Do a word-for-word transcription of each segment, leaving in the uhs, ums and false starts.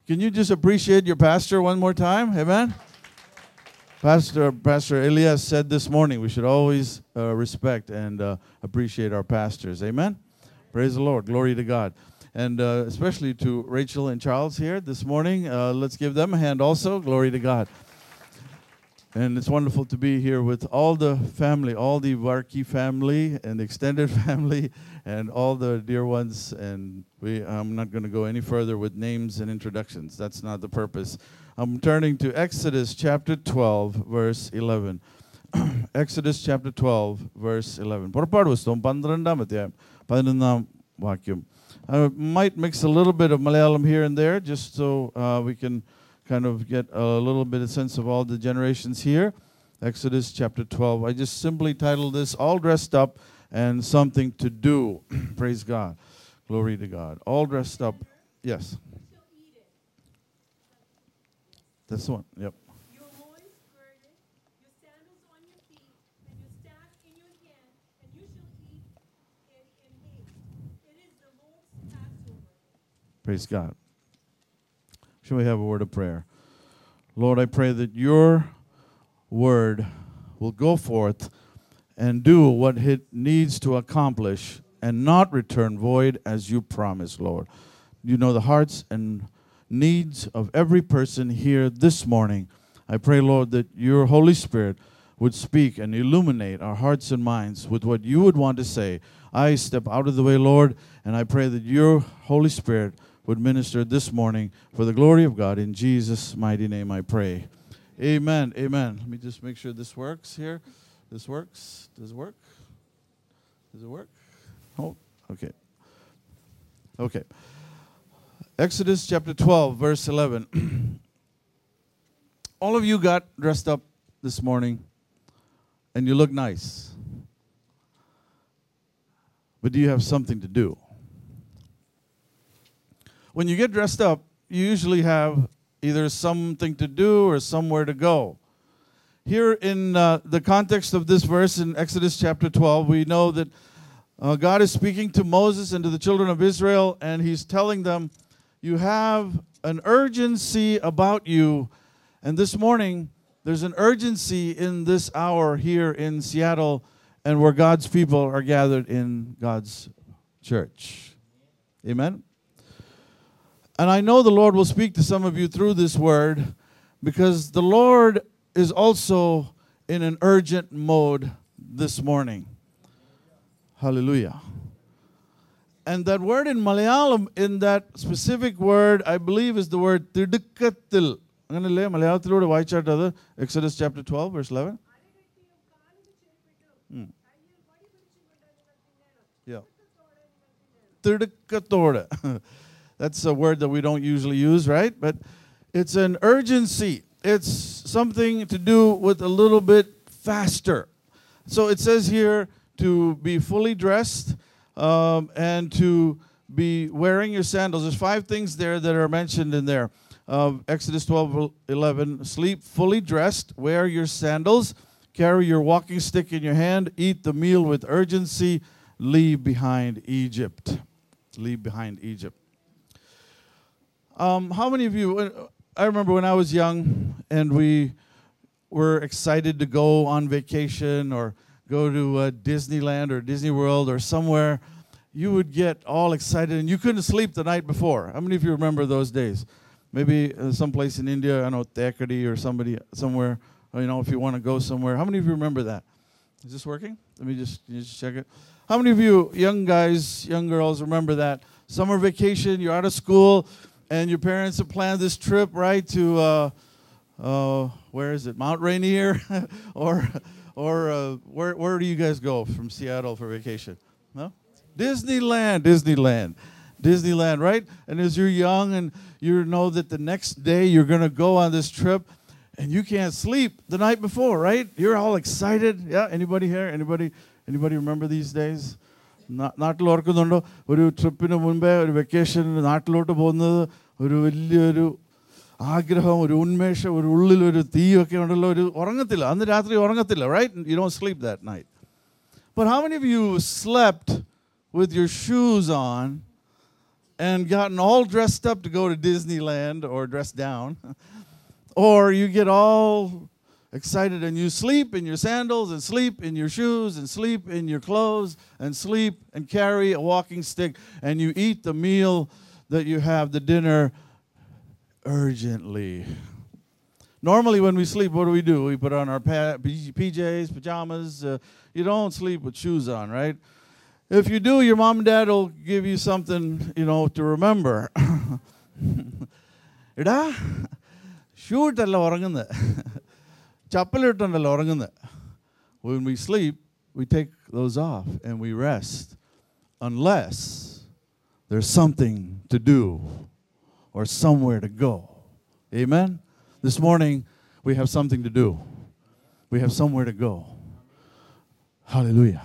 Can you just appreciate your pastor one more time? Amen? Pastor Pastor Elias said this morning we should always uh, respect and uh, appreciate our pastors. Amen? Praise the Lord. Glory to God. And uh, especially to Rachel and Charles here this morning. Uh, let's give them a hand also. Glory to God. And it's wonderful to be here with all the family, all the Varkey family and the extended family and all the dear ones. And we, I'm not going to go any further with names and introductions. That's not the purpose. I'm turning to Exodus chapter twelve, verse eleven. Exodus chapter twelve, verse eleven. പുറപ്പാട് പുസ്തകം പന്ത്രണ്ടാം അധ്യായം പതിനൊന്നാം വാക്യം. I might mix a little bit of Malayalam here and there just so uh, we can kind of get a little bit of sense of all the generations here. Exodus chapter twelve. I just simply titled this, All Dressed Up and Something to Do. Praise God. Glory to God. All dressed up. Yes. That's the one. Yep. Your loins girded, your sandals on your feet, and your staff in your hand, and you shall eat it in haste. It is the Lord's Passover. Praise God. Shall we have a word of prayer? Lord, I pray that your word will go forth and do what it needs to accomplish and not return void as you promised, Lord. You know the hearts and needs of every person here this morning. I pray, Lord, that your Holy Spirit would speak and illuminate our hearts and minds with what you would want to say. I step out of the way, Lord, and I pray that your Holy Spirit would minister this morning for the glory of God. In Jesus' mighty name I pray. Amen. Amen. Let me just make sure this works here. This works. Does it work? Does it work? Oh, okay. Okay. Exodus chapter twelve, verse eleven. All of you got dressed up this morning, and you look nice. But do you have something to do? When you get dressed up, you usually have either something to do or somewhere to go. Here in uh, the context of this verse in Exodus chapter twelve, we know that uh, God is speaking to Moses and to the children of Israel, and he's telling them, you have an urgency about you. And this morning, there's an urgency in this hour here in Seattle and where God's people are gathered in God's church. Amen? And I know the Lord will speak to some of you through this word because the Lord is also in an urgent mode this morning. Hallelujah. And that word in Malayalam, in that specific word, I believe is the word tidukkathil. അങ്ങനല്ലേ മലയാളത്തിലൂടെ വായിച്ചാട്ടത് Exodus chapter twelve, verse eleven? Hmm. Yeah. Tidukkathode. That's a word that we don't usually use, right? But it's an urgency. It's something to do with a little bit faster. So it says here to be fully dressed um, and to be wearing your sandals. There's five things there that are mentioned in there. Uh, Exodus twelve eleven, sleep fully dressed, wear your sandals, carry your walking stick in your hand, eat the meal with urgency, leave behind Egypt. Leave behind Egypt. Um, how many of you, I remember when I was young and we were excited to go on vacation or go to uh, Disneyland or Disney World or somewhere, you would get all excited and you couldn't sleep the night before. How many of you remember those days? Maybe uh, someplace in India, I don't know, Thekadi or somebody somewhere, you know, if you want to go somewhere. How many of you remember that? Is this working? Let me just, just check it. How many of you young guys, young girls remember that? Summer vacation, you're out of school, and your parents have planned this trip, right, to, uh, uh, where is it, Mount Rainier? or or uh, where where do you guys go from Seattle for vacation? No? Disneyland, Disneyland. Disneyland, right? And as you're young and you know that the next day you're going to go on this trip and you can't sleep the night before, right? You're all excited. Yeah, anybody here? Anybody anybody remember these days? നാട്ടിൽ ഓർക്കുന്നുണ്ടോ ഒരു ട്രിപ്പിന് മുൻപേ ഒരു vacation നാട്ടിലോട്ട് പോകുന്നത് ഒരു വലിയൊരു ആഗ്രഹം ഒരു ഉന്മേഷം ഒരു ഉള്ളിലൊരു തീയൊക്കെ ഉണ്ടല്ലോ ഒരു ഉറങ്ങത്തില്ല അന്ന് രാത്രി ഉറങ്ങത്തില്ല right? You don't sleep that night. But how many of you slept with your shoes on and gotten all dressed up to go to Disneyland or dressed down. Or you get all excited and you sleep in your sandals and sleep in your shoes and sleep in your clothes and sleep and carry a walking stick and you eat the meal that you have, the dinner, urgently. Normally when we sleep, what do we do? We put on our pa- P Js, pajamas. Uh, you don't sleep with shoes on, right? If you do, your mom and dad will give you something, you know, to remember. Ida? Shoe ittalla orangunnu. Chappal ittundalla orangunnu. When we sleep, we take those off and we rest. Unless there's something to do or somewhere to go. Amen? This morning, we have something to do. We have somewhere to go. Hallelujah.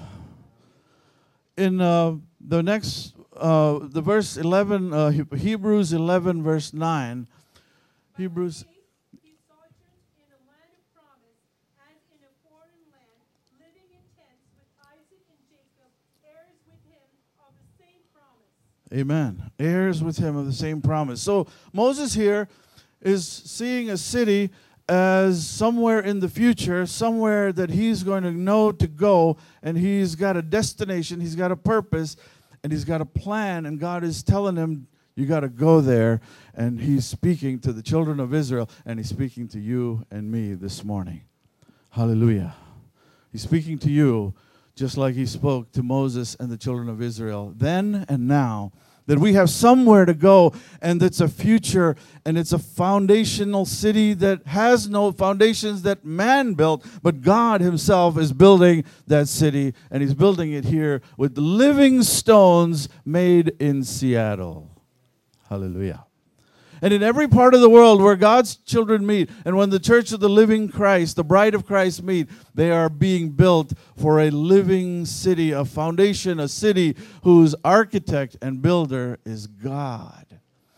In uh, the next, uh, the verse eleven, uh, Hebrews eleven, verse nine, Hebrews. He sojourned in a land of promise, as in a foreign land, living in tents with Isaac and Jacob, heirs with him of the same promise. Amen. Heirs with him of the same promise. So Moses here is seeing a city as somewhere in the future, somewhere that he's going to know to go, and he's got a destination, he's got a purpose, and he's got a plan, and God is telling him, you got to go there, and he's speaking to the children of Israel, and he's speaking to you and me this morning. Hallelujah. He's speaking to you just like he spoke to Moses and the children of Israel then and now, that we have somewhere to go, and it's a future, and it's a foundational city that has no foundations that man built, but God himself is building that city, and he's building it here with living stones made in Seattle. Hallelujah. And in every part of the world where God's children meet, and when the church of the living Christ, the bride of Christ meet, they are being built for a living city, a foundation, a city whose architect and builder is God.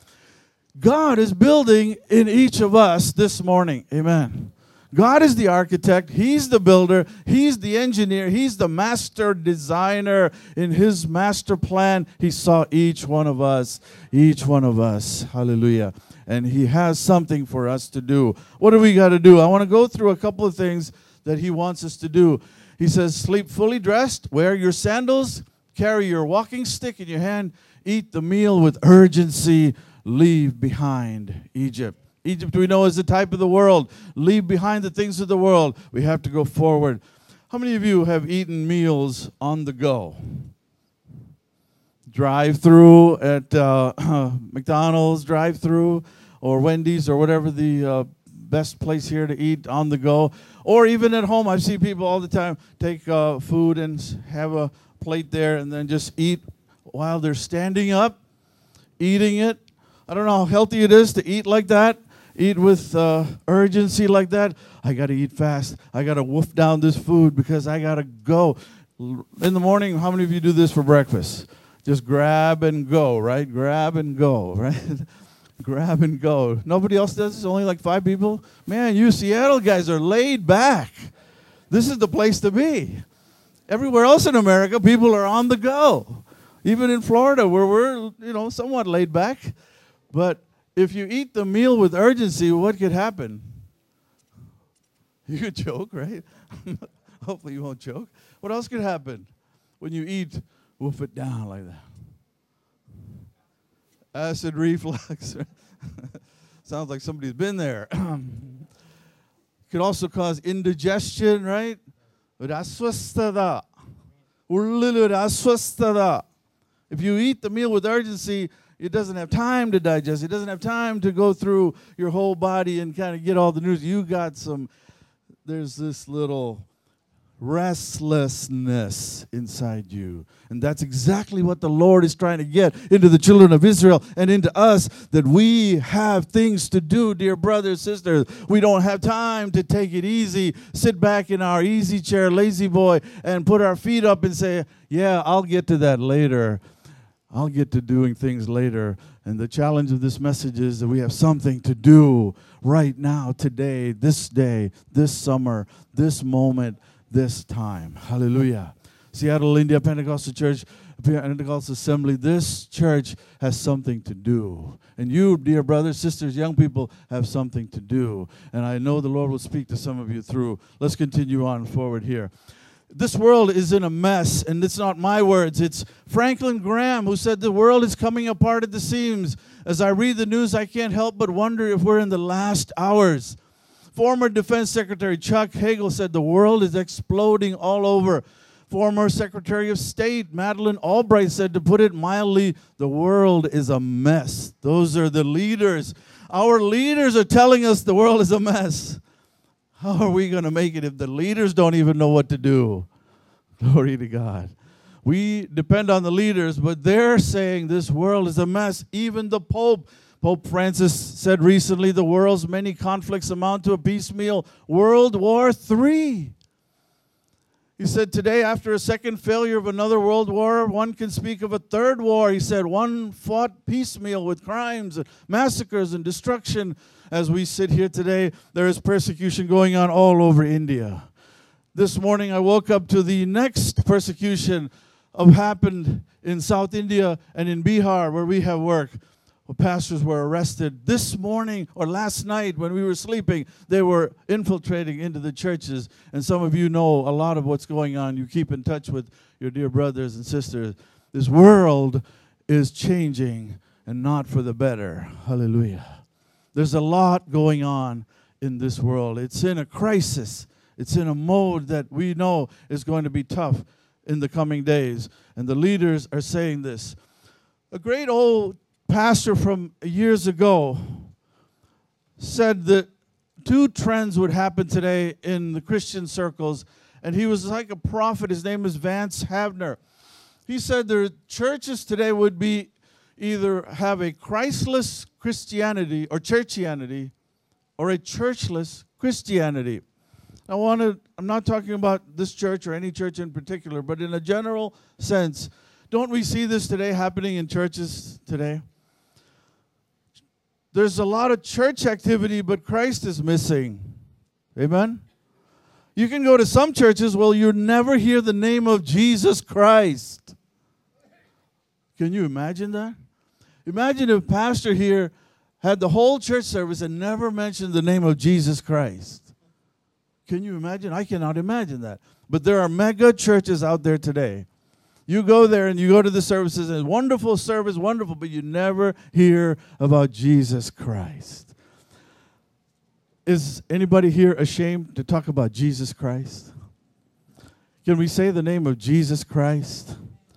God is building in each of us this morning. Amen. God is the architect. He's the builder. He's the engineer. He's the master designer. In his master plan, he saw each one of us, each one of us. Hallelujah. And he has something for us to do. What do we got to do? I want to go through a couple of things that he wants us to do. He says, sleep fully dressed, wear your sandals, carry your walking stick in your hand, eat the meal with urgency, leave behind Egypt. Egypt, we know, is the type of the world. Leave behind the things of the world. We have to go forward. How many of you have eaten meals on the go? Drive-through at uh, McDonald's, drive-through, or Wendy's, or whatever the uh, best place here to eat on the go. Or even at home, I see people all the time take uh, food and have a plate there and then just eat while they're standing up, eating it. I don't know how healthy it is to eat like that. Eat with uh, urgency like that. I got to eat fast. I got to wolf down this food because I got to go. In the morning, how many of you do this for breakfast? Just grab and go, right? Grab and go, right? Grab and go. Nobody else does this? Only like five people? Man, you Seattle guys are laid back. This is the place to be. Everywhere else in America, people are on the go. Even in Florida, where we're, you know, somewhat laid back. But if you eat the meal with urgency, what could happen? You could choke, right? Hopefully you won't choke. What else could happen when you eat, wolf it down like that? Acid reflux. Sounds like somebody's been there. Could also cause indigestion, right? Raswastada. If you eat the meal with urgency, it doesn't have time to digest. It doesn't have time to go through your whole body and kind of get all the news. You got some, there's this little restlessness inside you. And that's exactly what the Lord is trying to get into the children of Israel and into us, that we have things to do, dear brothers, sisters. We don't have time to take it easy, sit back in our easy chair, lazy boy, and put our feet up and say, yeah, I'll get to that later. I'll get to doing things later. And the challenge of this message is that we have something to do right now, today, this day, this summer, this moment, this time. Hallelujah. Seattle India Pentecostal Church, Pentecostal assembly, this church has something to do. And you, dear brothers, sisters, young people, have something to do. And I know the Lord will speak to some of you through. Let's continue on forward here. This world is in a mess, and it's not my words. It's Franklin Graham who said the world is coming apart at the seams. As I read the news, I can't help but wonder if we're in the last hours. Former Defense Secretary Chuck Hagel said the world is exploding all over. Former Secretary of State Madeleine Albright said, to put it mildly, the world is a mess. Those are the leaders. Our leaders are telling us the world is a mess. How are we going to make it if the leaders don't even know what to do? Glory to God. We depend on the leaders, but they're saying this world is a mess. Even the Pope, Pope Francis said recently, the world's many conflicts amount to a piecemeal World War Three. He said today, after a second failure of another world war, one can speak of a third war. He said one fought piecemeal with crimes and massacres and destruction. As we sit here today, there is persecution going on all over India. This morning I woke up to the next persecution of happened in South India and in Bihar, where we have work. Well, pastors were arrested this morning or last night when we were sleeping. They were infiltrating into the churches. And some of you know a lot of what's going on. You keep in touch with your dear brothers and sisters. This world is changing, and not for the better. Hallelujah. There's a lot going on in this world. It's in a crisis. It's in a mode that we know is going to be tough in the coming days. And the leaders are saying this. A great old pastor from years ago said that two trends would happen today in the Christian circles, and he was like a prophet. His name is Vance Havner. He said the churches today would be either have a Christless Christianity or churchianity, or a churchless Christianity. I want to, I'm not talking about this church or any church in particular, but in a general sense, don't we see this today happening in churches today? There's a lot of church activity, but Christ is missing. Amen? You can go to some churches where you never hear the name of Jesus Christ. Can you imagine that? Imagine if a pastor here had the whole church service and never mentioned the name of Jesus Christ. Can you imagine? I cannot imagine that. But there are mega churches out there today. You go there and you go to the services, and wonderful service, wonderful, but you never hear about Jesus Christ. Is anybody here ashamed to talk about Jesus Christ? Can we say the name of Jesus Christ?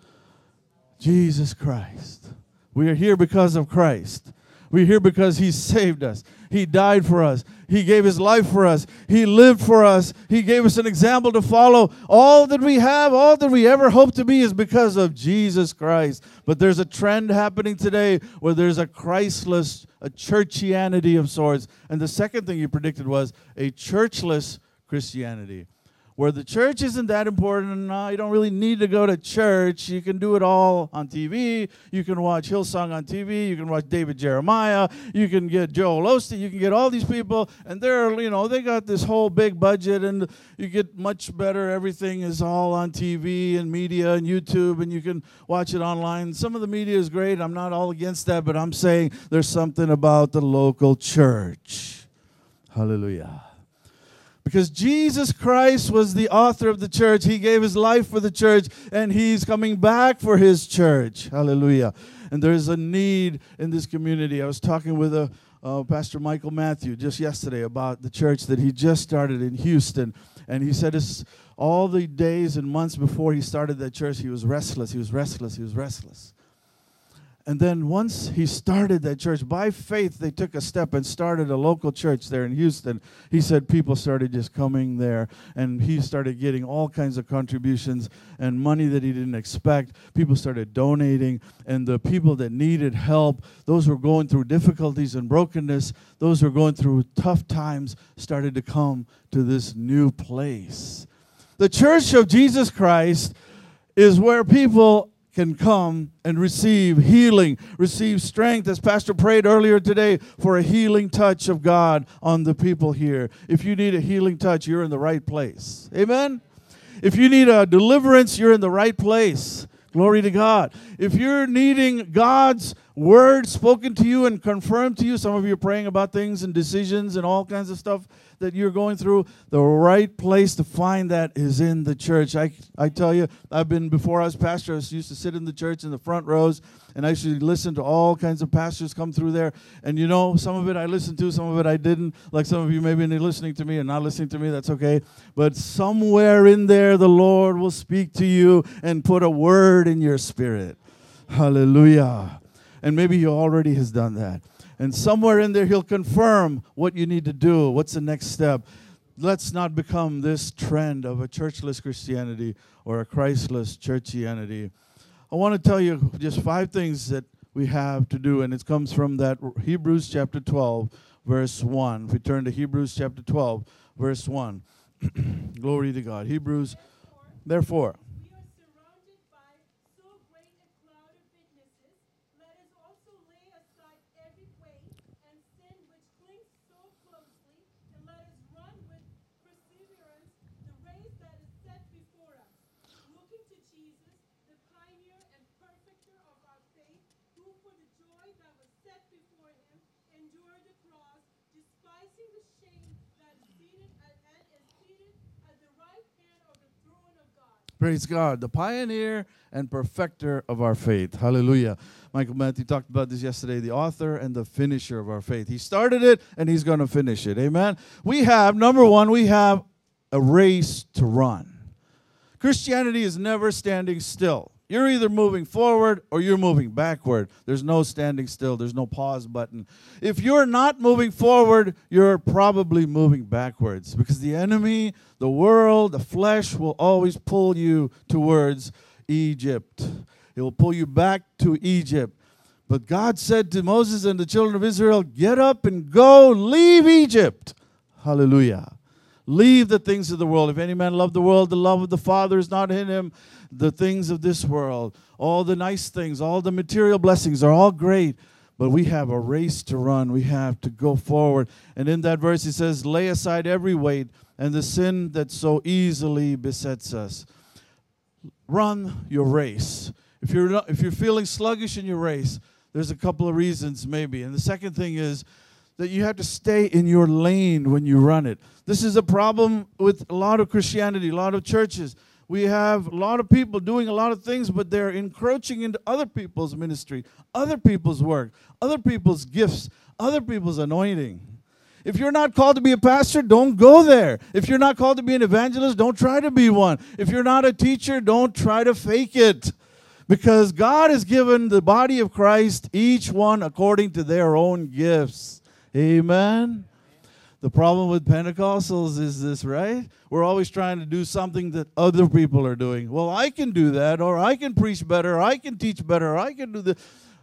Jesus Christ. We are here because of Christ. We're here because He saved us. He died for us. He gave His life for us. He lived for us. He gave us an example to follow. All that we have, all that we ever hope to be is because of Jesus Christ. But there's a trend happening today where there's a Christless, a churchianity of sorts. And the second thing you predicted was a churchless Christianity, where the church isn't that important. No, you don't really need to go to church. You can do it all on T V. You can watch Hillsong on T V. You can watch David Jeremiah. You can get Joel Osteen. You can get all these people, and they're, you know, they got this whole big budget, and you get much better. Everything is all on T V and media and YouTube, and you can watch it online. Some of the media is great. I'm not all against that, but I'm saying there's something about the local church. Hallelujah. Because Jesus Christ was the author of the church. He gave His life for the church, and He's coming back for His church. Hallelujah. And there's a need in this community. I was talking with a, uh, Pastor Michael Matthew just yesterday about the church that he just started in Houston. And he said it's all the days and months before he started that church, he was restless, he was restless, he was restless. And then once he started that church, by faith, they took a step and started a local church there in Houston. He said people started just coming there, and he started getting all kinds of contributions and money that he didn't expect. People started donating, and the people that needed help, those who were going through difficulties and brokenness, those who were going through tough times, started to come to this new place. The Church of Jesus Christ is where people can come and receive healing, receive strength, as Pastor prayed earlier today, for a healing touch of God on the people here. If you need a healing touch, you're in the right place. Amen? If you need a deliverance, you're in the right place. Glory to God. If you're needing God's word spoken to you and confirmed to you, some of you are praying about things and decisions and all kinds of stuff that you're going through, the right place to find that is in the church. I, I tell you, I've been, before I was pastor, I used to sit in the church in the front rows, and I used to listen to all kinds of pastors come through there. And you know, some of it I listened to, some of it I didn't. Like some of you maybe are listening to me and not listening to me, that's okay. But somewhere in there, the Lord will speak to you and put a word in your spirit. Hallelujah. And maybe He already has done that. And somewhere in there, He'll confirm what you need to do. What's the next step? Let's not become this trend of a churchless Christianity or a Christless churchianity. I want to tell you just five things that we have to do, and it comes from that Hebrews chapter twelve, verse one. If we turn to Hebrews chapter twelve, verse one. Glory to God. Hebrews, therefore. We are surrounded by so great a cloud of witnesses. Let us also lay aside every weight and sin which clings so closely, and let us run with perseverance the race that is set before us, looking to Jesus, the pioneer and perfecter of our faith, who for the joy that was set before him endured the cross, despising the shame that is seated at, and is seated at the right hand of the throne of God. Praise God, the pioneer and perfecter of our faith. Hallelujah. Michael Matthew talked about this yesterday, the author and the finisher of our faith. He started it and He's going to finish it. Amen. We have, number one, we have a race to run. Christianity is never standing still. You're either moving forward or you're moving backward. There's no standing still. There's no pause button. If you're not moving forward, you're probably moving backwards, because the enemy, the world, the flesh will always pull you towards Egypt. It will pull you back to Egypt. But God said to Moses and the children of Israel, get up and go, leave Egypt. Hallelujah. Leave the things of the world. If any man love the world, the love of the Father is not in him. The things of this world, all the nice things, all the material blessings are all great, but we have a race to run. We have to go forward. And in that verse, He says, lay aside every weight and the sin that so easily besets us. Run your race. If you're not, if you're feeling sluggish in your race, there's a couple of reasons maybe. And the second thing is that you have to stay in your lane when you run it. This is a problem with a lot of Christianity, a lot of churches. We have a lot of people doing a lot of things, but they're encroaching into other people's ministry, other people's work, other people's gifts, other people's anointing. If you're not called to be a pastor, don't go there. If you're not called to be an evangelist, don't try to be one. If you're not a teacher, don't try to fake it. Because God has given the body of Christ, each one according to their own gifts. Amen. The problem with Pentecostals is this, right? We're always trying to do something that other people are doing. Well, I can do that, or I can preach better, or I can teach better, or I can do this.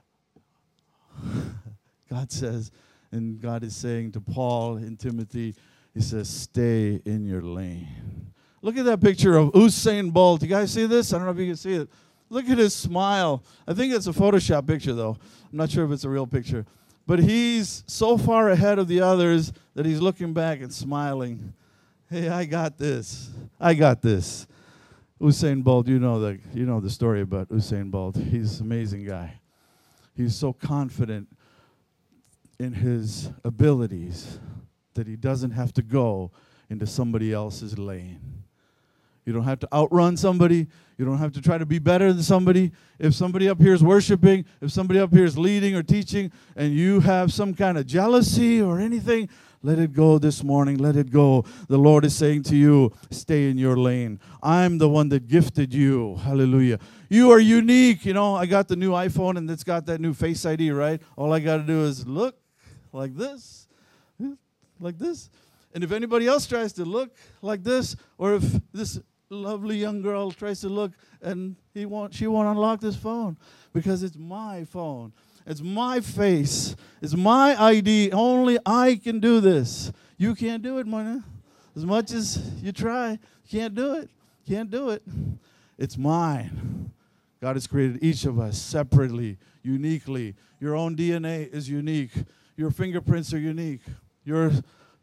God says, and God is saying to Paul and Timothy, He says, stay in your lane. Look at that picture of Usain Bolt. You guys see this? I don't know if you can see it. Look at his smile. I think it's a Photoshop picture, though. I'm not sure if it's a real picture. But he's so far ahead of the others that he's looking back and smiling. Hey, I got this. I got this. Usain Bolt, you know the you know the story about Usain Bolt. He's an amazing guy. He's so confident in his abilities that he doesn't have to go into somebody else's lane. You don't have to outrun somebody. You don't have to try to be better than somebody. If somebody up here is worshiping, if somebody up here is leading or teaching, and you have some kind of jealousy or anything, let it go this morning. Let it go. The Lord is saying to you, stay in your lane. I'm the one that gifted you. Hallelujah. You are unique. You know, I got the new iPhone, and it's got that new Face I D, right? All I got to do is look like this, like this. And if anybody else tries to look like this, or if this lovely young girl tries to look and he won't, she won't unlock this phone, because it's my phone. It's my face. It's my I D. Only I can do this. You can't do it, Mona. As much as you try, you can't do it. Can't do it. It's mine. God has created each of us separately, uniquely. Your own D N A is unique. Your fingerprints are unique. Your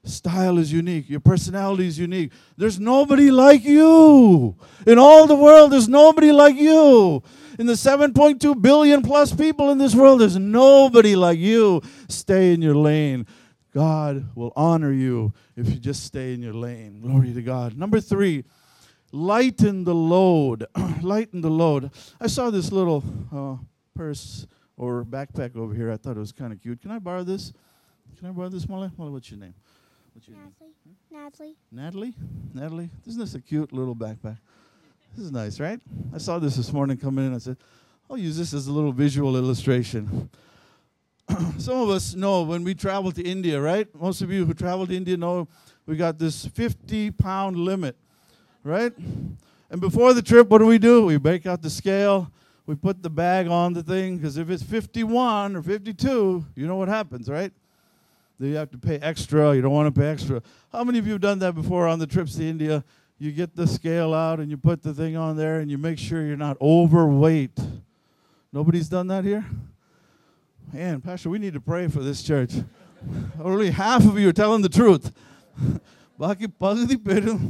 style is unique. Your personality is unique. There's nobody like you. In all the world, there's nobody like you. In the seven point two billion plus people in this world, there's nobody like you. Stay in your lane. God will honor you if you just stay in your lane. Glory to God. Number three, lighten the load. Lighten the load. I saw this little uh, purse or backpack over here. I thought it was kind of cute. Can I borrow this? Can I borrow this, Molly? Molly, what's your name? What's your Natalie. name? Natalie. Natalie? Natalie? Isn't this a cute little backpack? This is nice, right? I saw this this morning come in and I said, I'll use this as a little visual illustration. Some of us know when we travel to India, right? Most of you who travel to India know we got this fifty pound limit, right? And before the trip, what do we do? We break out the scale. We put the bag on the thing, because if it's fifty-one or fifty-two, you know what happens, right? Then you have to pay extra. You don't want to pay extra. How many of you have done that before on the trips to India? You get the scale out and you put the thing on there and you make sure you're not overweight. Nobody's done that here? Man, Pastor, we need to pray for this church. Only half of you are telling the truth. Baki pagudi perum.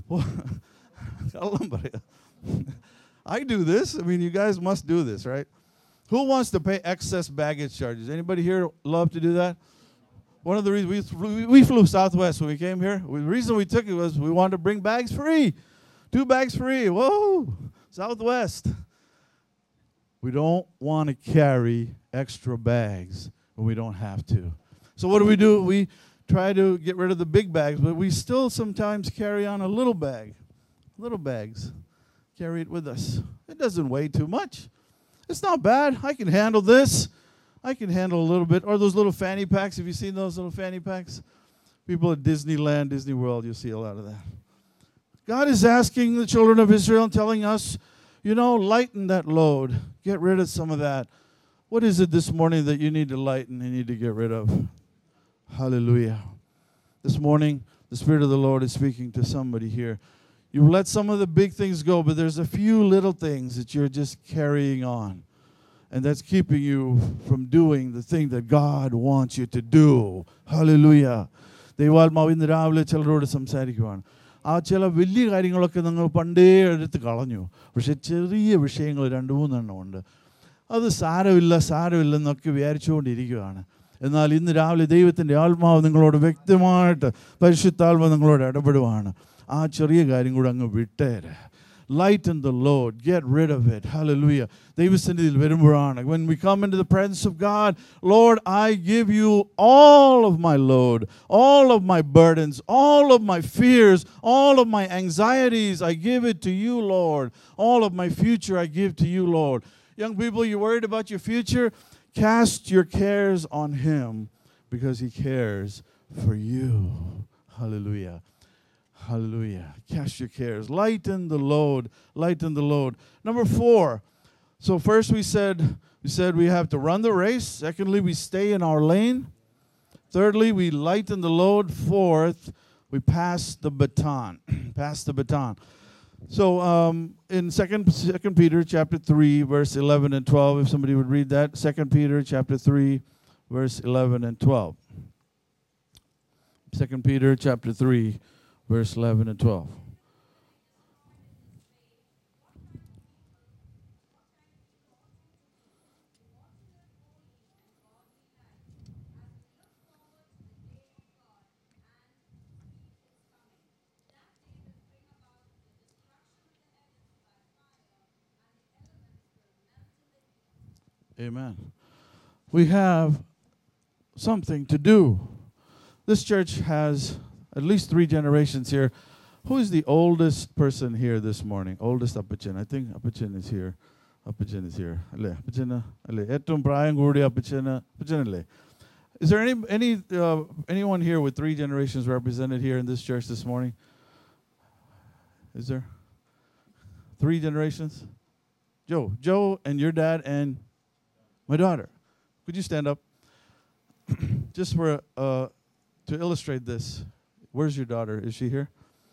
I do this. I mean, you guys must do this, right? Who wants to pay excess baggage charges? Anybody here love to do that? One of the reasons we, we flew Southwest when we came here. The reason we took it was we wanted to bring bags free. Two bags free. Whoa, Southwest. We don't want to carry extra bags when we don't have to. So what do we do? We try to get rid of the big bags, but we still sometimes carry on a little bag. Little bags. Carry it with us. It doesn't weigh too much. It's not bad. I can handle this. I can handle a little bit. Or those little fanny packs. Have you seen those little fanny packs? People at Disneyland, Disney World, you'll see a lot of that. God is asking the children of Israel and telling us, you know, lighten that load. Get rid of some of that. What is it this morning that you need to lighten and need to get rid of? Hallelujah. This morning, the Spirit of the Lord is speaking to somebody here. You've let some of the big things go, but there's a few little things that you're just carrying on. And that's keeping you from doing the thing that God wants you to do. Hallelujah. ദൈവാത്മാവ് ഇന്ന് രാവിലെ ചിലരോട് സംസാരിക്കുവാണ്. ആ ചില വലിയ കാര്യങ്ങളൊക്കെ നിങ്ങൾ പണ്ടേ എടുത്ത് കളഞ്ഞു. പക്ഷെ ചെറിയ വിഷയങ്ങൾ രണ്ട് മൂന്നെണ്ണം ഉണ്ട്. അത് സാരമില്ല സാരമില്ലെന്നൊക്കെ വിചാരിച്ചുകൊണ്ടിരിക്കുകയാണ്. എന്നാൽ ഇന്ന് രാവിലെ ദൈവത്തിൻ്റെ ആത്മാവ് നിങ്ങളോട് വ്യക്തമായിട്ട് പരിശുദ്ധാത്മാവ് നിങ്ങളോട് ഇടപെടുവാണ്. ആ ചെറിയ കാര്യം കൂടെ അങ്ങ് വിട്ടേര്. Lighten the load. Get rid of it. Hallelujah. When we come into the presence of God, Lord, I give you all of my load, all of my burdens, all of my fears, all of my anxieties. I give it to you, Lord. All of my future I give to you, Lord. Young people, you're worried about your future? Cast your cares on Him because He cares for you. Hallelujah. Hallelujah. Cast your cares. Lighten the load. Lighten the load. Number four. So first we said we said we have to run the race. Secondly, we stay in our lane. Thirdly, we lighten the load. Fourth, we pass the baton. Pass the baton. So um, in Second Second Peter chapter three, verse eleven and twelve, if somebody would read that. Second Peter chapter three, verse eleven and twelve. Second Peter chapter three. Verse eleven and twelve. Amen. We have something to do. This church has at least three generations here. Who is the oldest person here this morning? Oldest Appachan. I think Appachan is here. Appachan is here. Alle, Appachana, alle. Ettum prayam koodi Appachana. Appachan alle. Is there any any uh, anyone here with three generations represented here in this church this morning? Is there? Three generations? Joe. Joe and your dad and my daughter. Could you stand up? Just for uh, to illustrate this. Where's your daughter? Is she here?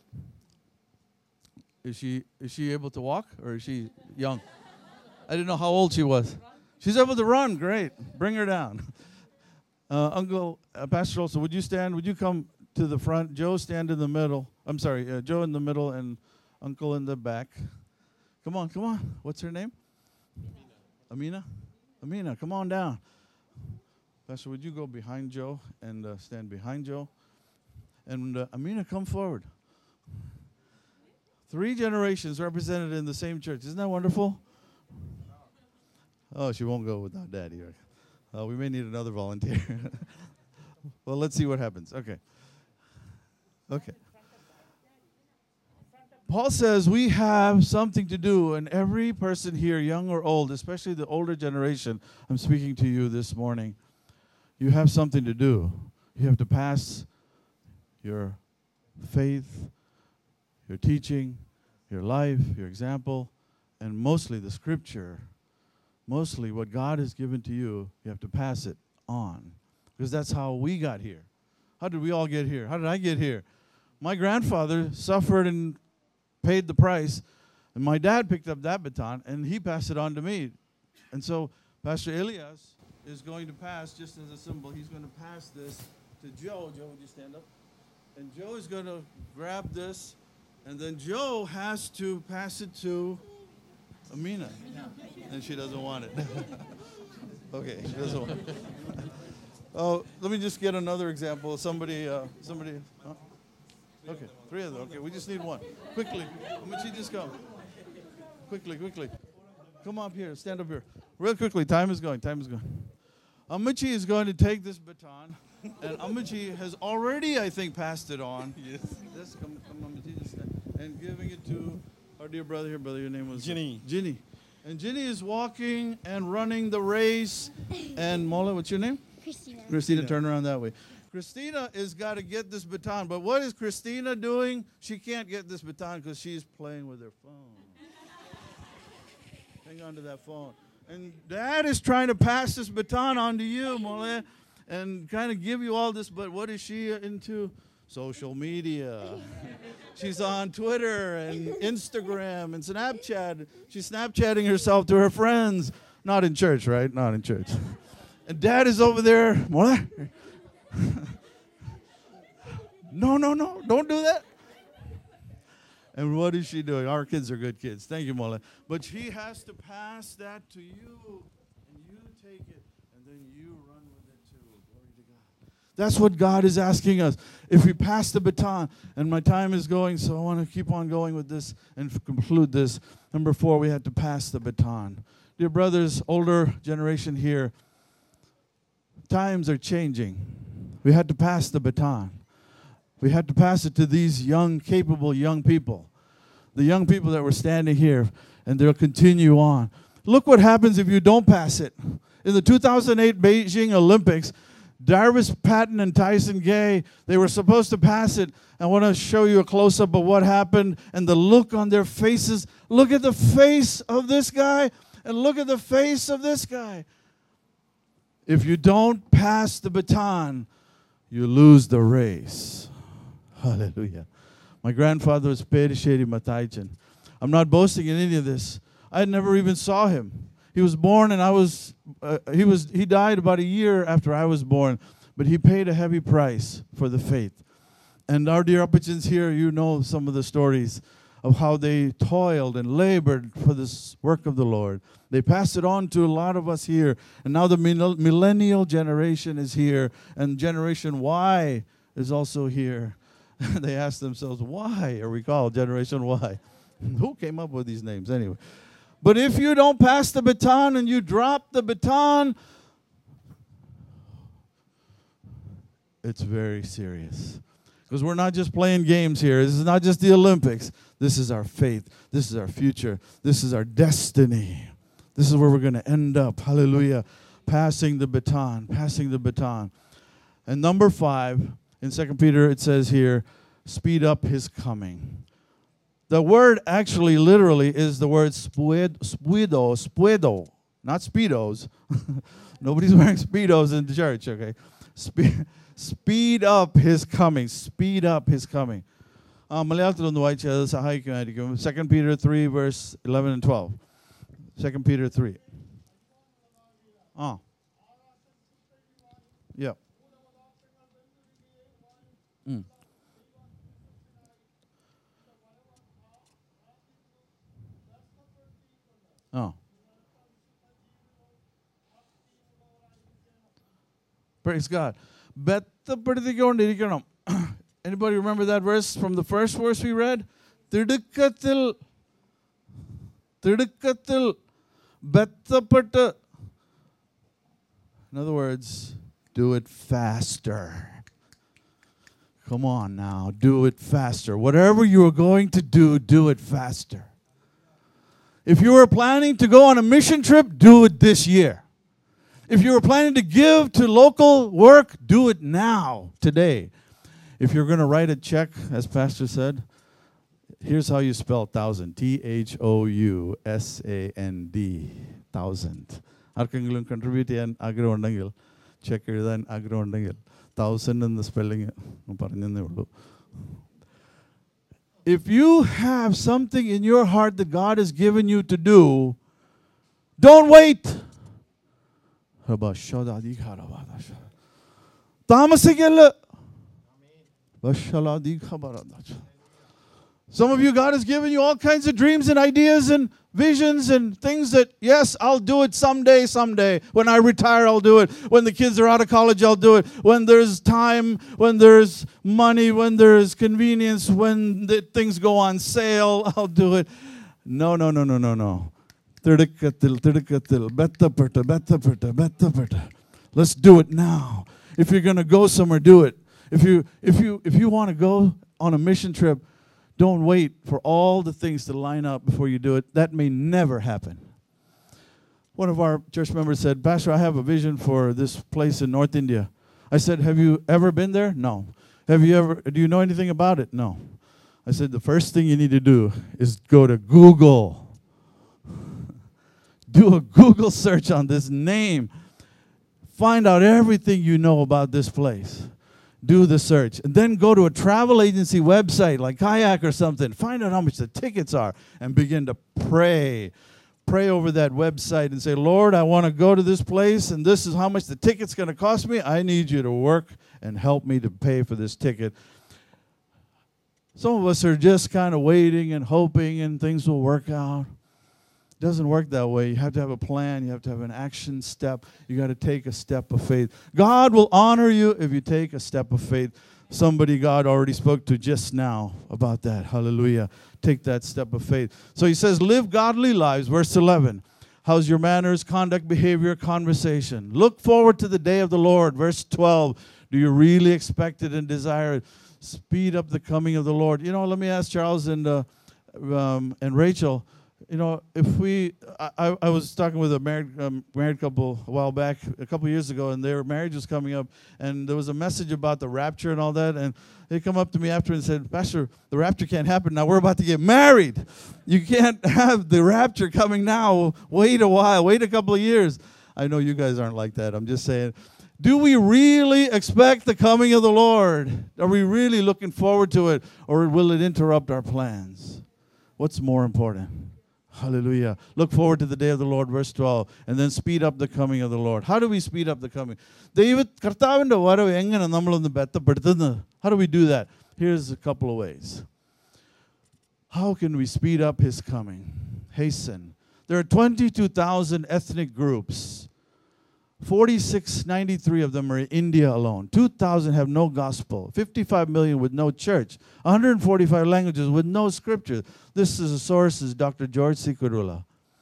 Is she is she able to walk, or is she young? I didn't know how old she was. She's able to run. Great. Bring her down. Uh, Uncle uh, Pastor Olson, would you stand? Would you come to the front. Joe, stand in the middle. I'm sorry, uh, Joe in the middle and Uncle in the back. Come on, come on. What's her name? Amina. Amina, come on down. Pastor, would you go behind Joe and uh, stand behind Joe? And uh, Amina, come forward. Three generations represented in the same church. Isn't that wonderful? Oh, she won't go without Daddy. Uh, we may need another volunteer. Well, let's see what happens. Okay. Okay. Paul says we have something to do, and every person here, young or old, especially the older generation, I'm speaking to you this morning, you have something to do. You have to pass your faith, your teaching, your life, your example, and mostly the scripture, mostly what God has given to you, you have to pass it on. Because that's how we got here. How did we all get here? How did I get here? My grandfather suffered and paid the price, and my dad picked up that baton, and he passed it on to me. And so Pastor Elias is going to pass, just as a symbol, he's going to pass this to Joe. Joe, would you stand up? And Joe is going to grab this, and then Joe has to pass it to Amina. And she doesn't want it. Okay, she doesn't want it. Oh, let me just get another example. Somebody, uh, somebody, huh? Okay, three of them. Okay, we just need one. Quickly. How much you just go? Quickly, quickly. Come up here. Stand up here. Real quickly. Time is going. Time is going. Amachi is going to take this baton, and Amachi has already, I think, passed it on. Yes. This, come, come, Amachi, just stand. And giving it to our dear brother here. Brother, your name was? Ginny. Ginny. And Ginny is walking and running the race. And Mola, what's your name? Christina. Christina, turn around that way. Christina has got to get this baton. But what is Christina doing? She can't get this baton because she's playing with her phone. Hang on to that phone. And Dad is trying to pass this baton on to you, Mole, and kind of give you all this. But what is she into? Social media. She's on Twitter and Instagram and Snapchat. She's Snapchatting herself to her friends. Not in church, right? Not in church. And Dad is over there. Mole. No, no, no. Don't do that. And what is she doing? Our kids are good kids. Thank you, Mola. But she has to pass that to you. And you take it. And then you run with it too. Glory to God. That's what God is asking us. If we pass the baton, and my time is going, so I want to keep on going with this and f- conclude this. Number four, we had to pass the baton. Dear brothers, older generation here, times are changing. We had to pass the baton. We had to pass it to these young, capable young people. The young people that were standing here, and they'll continue on. Look what happens if you don't pass it. In the two thousand eight Beijing Olympics, Darvis Patton and Tyson Gay, they were supposed to pass it. I want to show you a close-up of what happened and the look on their faces. Look at the face of this guy, and look at the face of this guy. If you don't pass the baton, you lose the race. Hallelujah. My grandfather was Perisheri Mataichan. I'm not boasting in any of this. I never even saw him. He was born, and I was. Uh, he was. He died about a year after I was born, but he paid a heavy price for the faith. And our dear Uppichans here, you know some of the stories of how they toiled and labored for this work of the Lord. They passed it on to a lot of us here, and now the millennial generation is here, and Generation Y is also here. They ask themselves, why are we called Generation Y? Who came up with these names anyway? But if you don't pass the baton and you drop the baton, it's very serious. Because we're not just playing games here. This is not just the Olympics. This is our faith. This is our future. This is our destiny. This is where we're going to end up. Hallelujah. Passing the baton. Passing the baton. And number five, in Second Peter, it says here, speed up his coming. The word actually literally is the word spuedo, spuedo, spuedo, not speedos. Nobody's wearing speedos in the church, okay? Speed, speed up his coming. Speed up his coming. Second Peter three, verse eleven and twelve. Second Peter three. Ah. Yeah. Mm. Oh. Praise God. ബന്ധപ്പെടുത്തിക്കൊണ്ടിരിക്കണം. Anybody remember that verse from the first verse we read? തിടുക്കത്തിൽ തിടുക്കത്തിൽ ബന്ധപ്പെട്ട്. In other words, do it faster. Come on now, do it faster. Whatever you are going to do, do it faster. If you are planning to go on a mission trip, do it this year. If you are planning to give to local work, do it now, today. If you're going to write a check, as Pastor said, here's how you spell thousand. T H O U S A N D. Thousand. ആർക്കെങ്കിലും contribute ചെയ്യാൻ ആഗ്രഹമുണ്ടെങ്കിൽ, check എഴുതാൻ ആഗ്രഹമുണ്ടെങ്കിൽ, thousand എന്ന spelling പറഞ്ഞതേ ഉള്ളൂ. If you have something in your heart that God has given you to do, don't wait. താമസിക്കല്ല. Some of you, God has given you all kinds of dreams and ideas and visions and things that, yes, I'll do it someday, someday. When I retire, I'll do it. When the kids are out of college, I'll do it. When there's time, when there's money, when there's convenience, when the things go on sale, I'll do it. No, no, no, no, no, no. തിടുക്കത്തിൽ തിടുക്കത്തിൽ ബന്ധപ്പെട്ട് ബന്ധപ്പെട്ട് ബന്ധപ്പെട്ട്. Let's do it now. If you're going to go somewhere, do it. If you if you if you want to go on a mission trip, don't wait for all the things to line up before you do it. That may never happen. One of our church members said, "Pastor, I have a vision for this place in North India." I said, "Have you ever been there?" "No." "Have you ever do you know anything about it?" "No." I said, "The first thing you need to do is go to Google. Do a Google search on this name. Find out everything you know about this place. Do the search. And then go to a travel agency website like Kayak or something. Find out how much the tickets are and begin to pray. Pray over that website and say, Lord, I want to go to this place and this is how much the ticket's going to cost me. I need you to work and help me to pay for this ticket. Some of us are just kind of waiting and hoping and things will work out. It doesn't work that way. You have to have a plan. You have to have an action step. You got to take a step of faith. God will honor you if you take a step of faith. Somebody God already spoke to just now about that. Hallelujah. Take that step of faith. So he says, live godly lives. Verse eleven. How's your manners, conduct, behavior, conversation? Look forward to the day of the Lord. Verse twelve. Do you really expect it and desire it? Speed up the coming of the Lord. You know, let me ask Charles and, uh, um, and Rachel. You know, if we, I, I was talking with a married um, married couple a while back, a couple years ago, and their marriage was coming up, and there was a message about the rapture and all that, and they come up to me after and said, Pastor, the rapture can't happen now. We're about to get married. You can't have the rapture coming now. Wait a while. Wait a couple of years. I know you guys aren't like that. I'm just saying. Do we really expect the coming of the Lord? Are we really looking forward to it, or will it interrupt our plans? What's more important? Hallelujah. Look forward to the day of the Lord, verse twelve, and then speed up the coming of the Lord. How do we speed up the coming? How do we do that? Here's a couple of ways. How can we speed up his coming? Hasten. There are twenty-two thousand ethnic groups. forty-six ninety-three of them are in India alone. two thousand have no gospel. fifty-five million with no church. one hundred forty-five languages with no scripture. This is a source is Doctor George C. Kurula.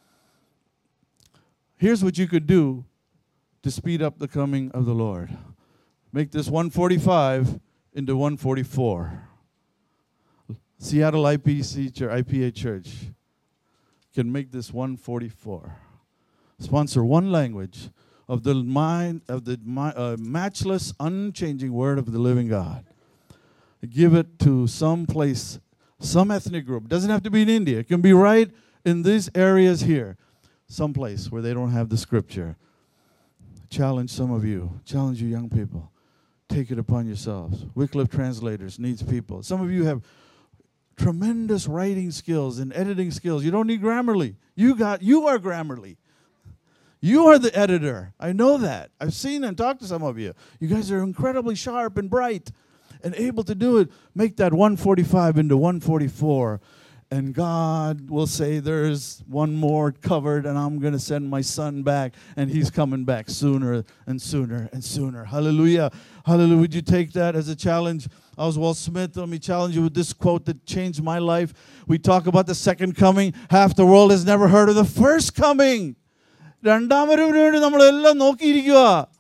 Here's what you could do to speed up the coming of the Lord. Make this one forty-five into one forty-four. Seattle I P C Church, I P A Church can make this one forty-four. Sponsor one language of the mind of the uh, matchless, unchanging word of the living God. Give it to some place, some ethnic group. It doesn't have to be in India. It can be right in these areas here. Some place where they don't have the scripture. Challenge some of you. Challenge you young people. Take it upon yourselves. Wycliffe Translators needs people. Some of you have tremendous writing skills and editing skills. You don't need Grammarly. You got you are Grammarly. You are the editor. I know that. I've seen and talked to some of you. You guys are incredibly sharp and bright. and able to do it, make that one forty-five into one forty-four. And God will say, there's one more covered, and I'm going to send my son back, and he's coming back sooner and sooner and sooner. Hallelujah. Hallelujah. Would you take that as a challenge? Oswald Smith, let me challenge you with this quote that changed my life. We talk about the second coming. Half the world has never heard of the first coming. രണ്ടാം വരവിന് വേണ്ടി നമ്മളെല്ലാം നോക്കിയിരിക്കുക.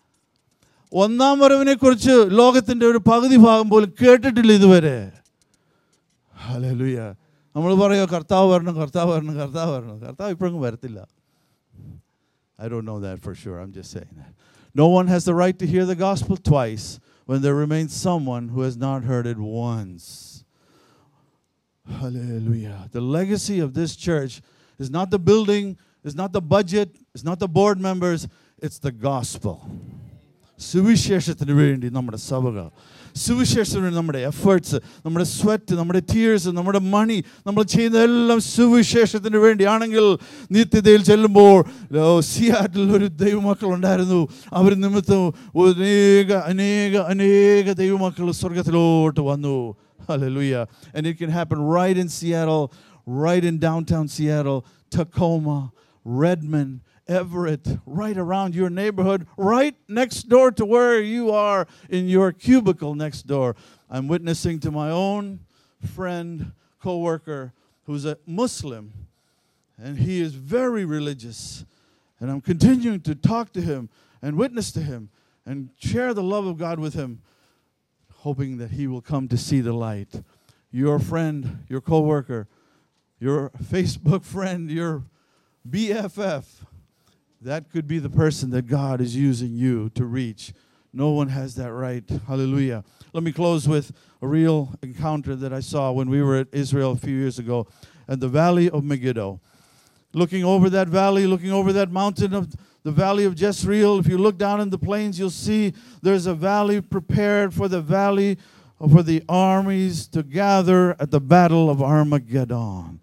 ഒന്നാം വരവിനെ കുറിച്ച് ലോകത്തിൻ്റെ ഒരു പകുതി ഭാഗം പോലും കേട്ടിട്ടില്ല ഇതുവരെ. ഹല്ലേലൂയ. നമ്മൾ പറയുക കർത്താവ് വരണം, കർത്താവ് വരണം, കർത്താവ് വരണം. കർത്താവ് ഇപ്പോഴൊന്നും വരത്തില്ല. I don't know that for sure. I'm just saying that. No one has the right to hear the gospel twice when there remains someone who has not heard it once. Hallelujah. The legacy of this church is not the building, it's not the budget, it's not the board members, it's the gospel. സുവിശേഷത്തിന് വേണ്ടി നമ്മുടെ സഭകൾ, സുവിശേഷത്തിന് വേണ്ടി നമ്മുടെ efforts, നമ്മുടെ sweat, നമ്മുടെ tears, നമ്മുടെ മണി, നമ്മൾ ചെയ്യുന്നതെല്ലാം സുവിശേഷത്തിന് വേണ്ടിയാണെങ്കിൽ നിത്യതയിൽ ചെല്ലുമ്പോൾ സിയാറ്റിൽ ഒരു ദൈവമക്കൾ ഉണ്ടായിരുന്നു. അവർ നിമിത്തം അനേക അനേക അനേക ദൈവമക്കൾ സ്വർഗത്തിലോട്ട് വന്നു. Hallelujah. And it can happen right in Seattle, right in downtown Seattle, Tacoma, Redmond, Everett, right around your neighborhood, right next door to where you are in your cubicle next door. I'm witnessing to my own friend, co-worker, who's a Muslim, and he is very religious. And I'm continuing to talk to him and witness to him and share the love of God with him, hoping that he will come to see the light. Your friend, your co-worker, your Facebook friend, your B F F, that could be the person that God is using you to reach. No one has that right. Hallelujah. Let me close with a real encounter that I saw when we were at Israel a few years ago at the Valley of Megiddo. Looking over that valley, looking over that mountain of the Valley of Jezreel, if you look down in the plains, you'll see there's a valley prepared for the valley, for the armies to gather at the Battle of Armageddon.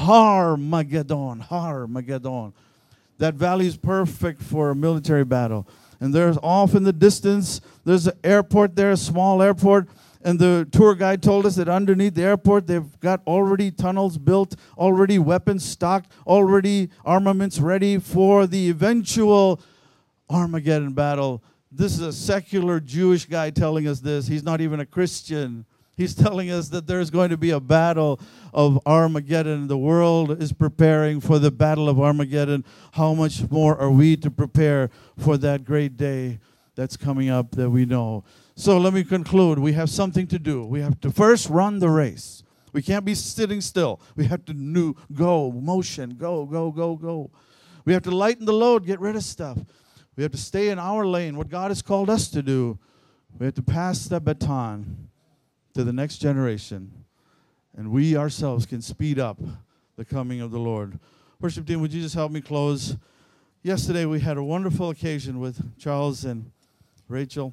Har-Mageddon, Har-Mageddon. That valley is perfect for a military battle. And there's off in the distance, there's an airport there, a small airport. And the tour guide told us that underneath the airport, they've got already tunnels built, already weapons stocked, already armaments ready for the eventual Armageddon battle. This is a secular Jewish guy telling us this. He's not even a Christian. He's telling us that there's going to be a battle of Armageddon. The world is preparing for the battle of Armageddon. How much more are we to prepare for that great day that's coming up that we know? So let me conclude. We have something to do. We have to first run the race. We can't be sitting still. We have to new, go, motion, go, go, go, go. We have to lighten the load, get rid of stuff. We have to stay in our lane, what God has called us to do. We have to pass that baton to the next generation. And we ourselves can speed up the coming of the Lord. Worship team, would you just help me close? Yesterday we had a wonderful occasion with Charles and Rachel.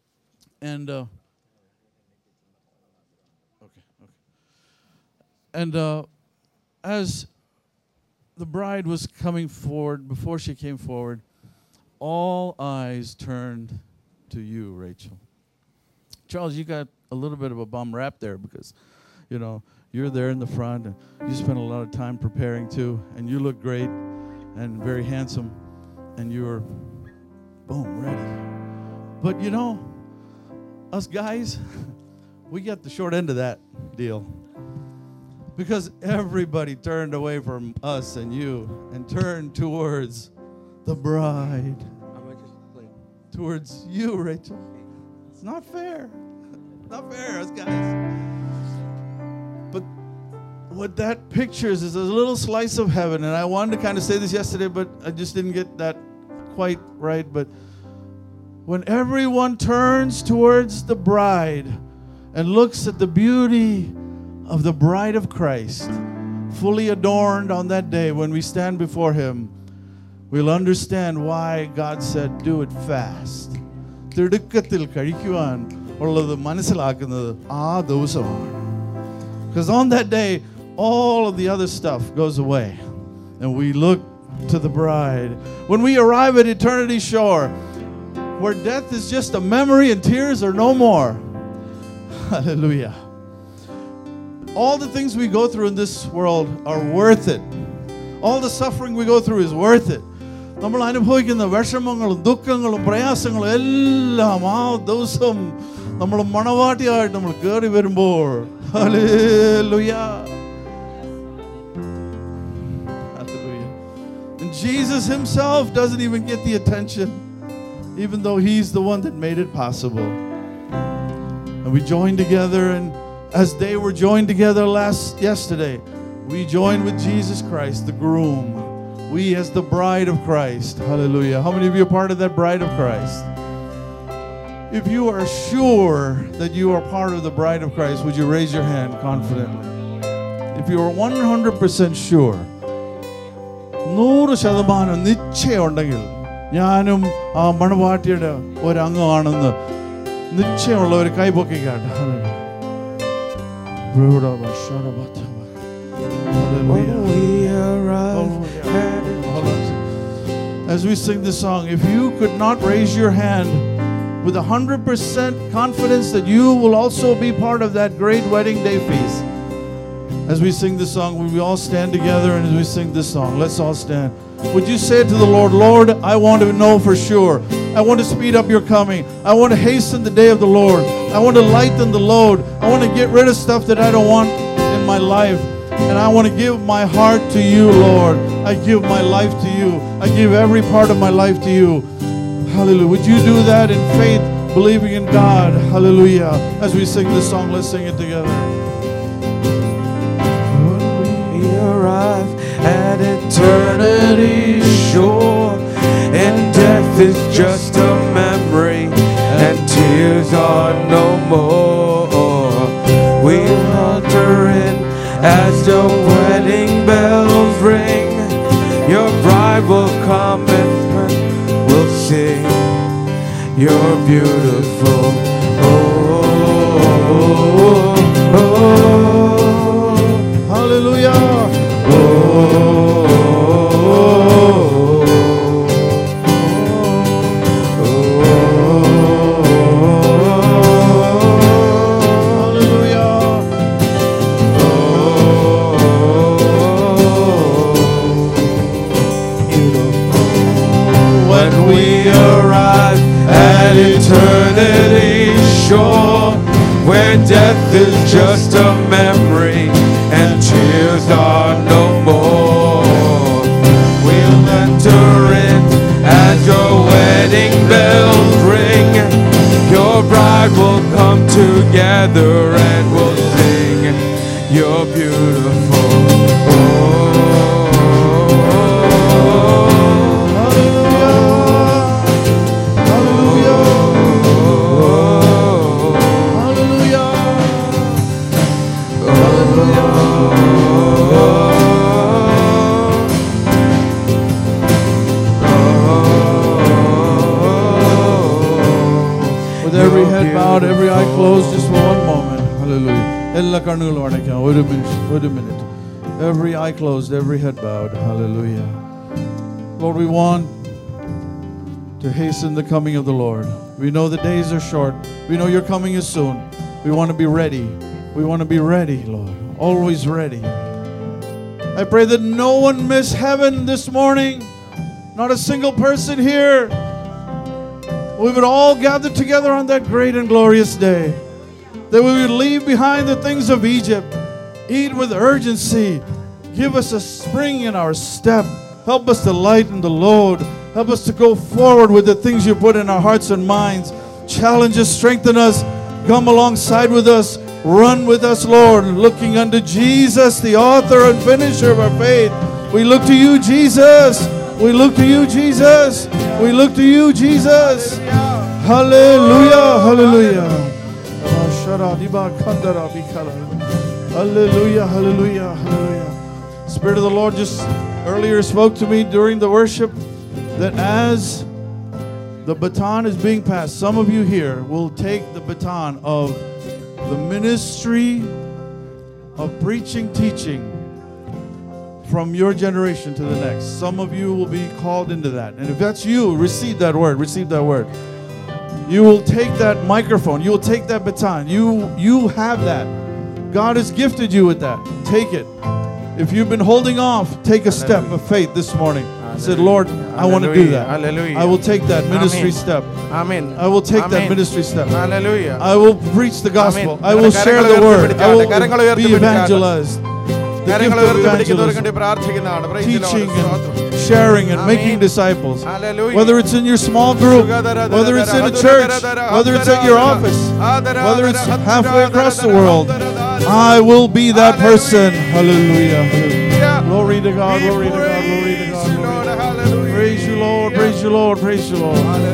And uh, okay, okay. And uh, as the bride was coming forward, before she came forward, all eyes turned to you, Rachel. Charles, you got a little bit of a bum rap there because, you know, you're there in the front and you spent a lot of time preparing too, and you look great and very handsome, and you were, boom, ready. But you know, us guys, we got the short end of that deal. Because everybody turned away from us and you and turned towards the bride. Towards you, Rachel. It's not fair. Not fair, us guys. But what that pictures is a little slice of heaven. And I wanted to kind of say this yesterday, but I just didn't get that quite right. But when everyone turns towards the bride and looks at the beauty of the bride of Christ, fully adorned on that day when we stand before Him, we'll understand why God said, do it fast. Because on that day, all of the other stuff goes away. And we look to the bride. When we arrive at eternity's shore, where death is just a memory and tears are no more, Hallelujah. All the things we go through in this world are worth it. All the suffering we go through is worth it. നമ്മൾ അനുഭവിക്കുന്ന വിഷമങ്ങളും ദുഃഖങ്ങളും പ്രയാസങ്ങളും എല്ലാം ആ ദിവസം നമ്മൾ മണവാട്ടിയായിട്ട് നമ്മൾ കയറി വരുമ്പോൾ hallelujah. Hallelujah. And Jesus himself doesn't even get the attention, even though he's the one that made it possible. And we joined together, and as they were joined together last yesterday, we joined with Jesus Christ, the groom. We as the bride of Christ. Hallelujah. How many of you are part of that bride of Christ? If you are sure that you are part of the bride of Christ, would you raise your hand confidently? If you are one hundred percent sure, നൂറ് ശതമാനം നിശ്ചയമുണ്ടെങ്കിൽ ഞാനും ആ മണവാട്ടിയുടെ ഒരു അംഗമാണെന്ന് നിശ്ചയമുള്ള ഒരു കൈപൊക്കിക്കാട്ടെ. As we sing this song, if you could not raise your hand with one hundred percent confidence that you will also be part of that great wedding day feast, as we sing this song, will we all stand together? And as we sing this song, let's all stand. Would you say to the Lord, Lord, I want to know for sure. I want to speed up your coming. I want to hasten the day of the Lord. I want to lighten the load. I want to get rid of stuff that I don't want in my life. And I want to give my heart to you, Lord. I give my life to you. I give every part of my life to you. Hallelujah. Would you do that in faith, believing in God? Hallelujah. As we sing this song, let's sing it together. When we arrive at eternity's shore, and death is just a memory, and tears are no more, we enter in as the wedding bells ring. Your bride will come and will sing. You're beautiful. Oh, oh, oh, oh. Hallelujah. Oh, oh, eternity's shore, where death is just a memory and tears are no more, we'll enter in as your wedding bells ring. Your bride will come together and will sing. You're beautiful. Oh, every head bowed, every eye closed, just for one moment. Hallelujah. Ella kannugulu adakka oru minute, oru minute. Every eye closed, every head bowed. Hallelujah. Lord, we want to hasten the coming of the Lord. We know the days are short. We know your coming is soon. We want to be ready. We want to be ready, Lord. Always ready. I pray that no one miss heaven this morning. Not a single person here. We would all gather together on that great and glorious day. That we would leave behind the things of Egypt. Eat with urgency. Give us a spring in our step. Help us to lighten the load. Help us to go forward with the things you put in our hearts and minds. Challenge us, strengthen us. Come alongside with us. Run with us, Lord. Looking unto Jesus, the author and finisher of our faith. We look to you, Jesus. We look to you, Jesus. We look to you, Jesus. Hallelujah. Hallelujah. Hallelujah. Hallelujah. Hallelujah. Spirit of the Lord just earlier spoke to me during the worship that as the baton is being passed, some of you here will take the baton of the ministry of preaching, teaching from your generation to the next. Some of you will be called into that. And if that's you, receive that word. Receive that word. You will take that microphone. You will take that baton. You, you have that. God has gifted you with that. Take it. If you've been holding off, take a step of faith this morning. Said, Lord, I want to do that. Hallelujah. I will take that ministry Amen. step. Amen. I will take that Amen. ministry step. Hallelujah. I will preach the gospel. Amen. I will share the word. I will be evangelized. The gift of evangelism. Teaching and sharing and making disciples. Hallelujah. Whether it's in your small group, whether it's in a church, whether it's at your office, whether it's halfway across the world, I will be that person. Hallelujah. Hallelujah. Glory to God, glory to God, glory to God. Glory. Praise you, Lord, praise you, Lord, praise you, Lord.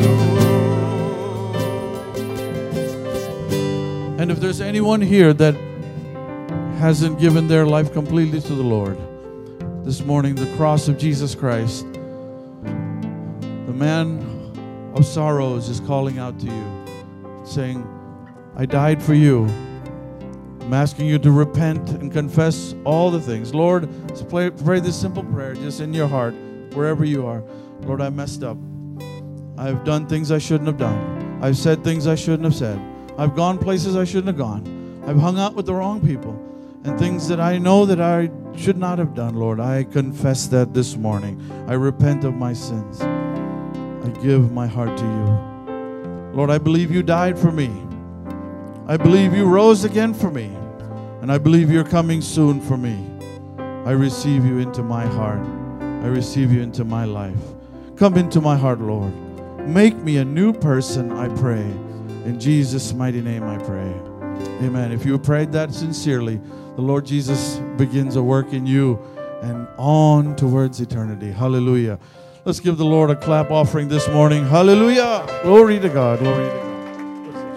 And if there's anyone here that hasn't given their life completely to the Lord, this morning, the cross of Jesus Christ, the man of sorrows is calling out to you, saying, I died for you. I'm asking you to repent and confess all the things. Lord, pray, pray this simple prayer just in your heart, wherever you are. Lord, I messed up. I've done things I shouldn't have done. I've said things I shouldn't have said. I've gone places I shouldn't have gone. I've hung out with the wrong people and things that I know that I should not have done, Lord. I confess that this morning. I repent of my sins. I give my heart to you. Lord, I believe you died for me. I believe you rose again for me. And I believe you're coming soon for me. I receive you into my heart. I receive you into my life. Come into my heart, Lord. Make me a new person, I pray. In Jesus' mighty name I pray. Amen. If you prayed that sincerely, the Lord Jesus begins a work in you and on towards eternity. Hallelujah. Let's give the Lord a clap offering this morning. Hallelujah. Glory to God. Glory to God.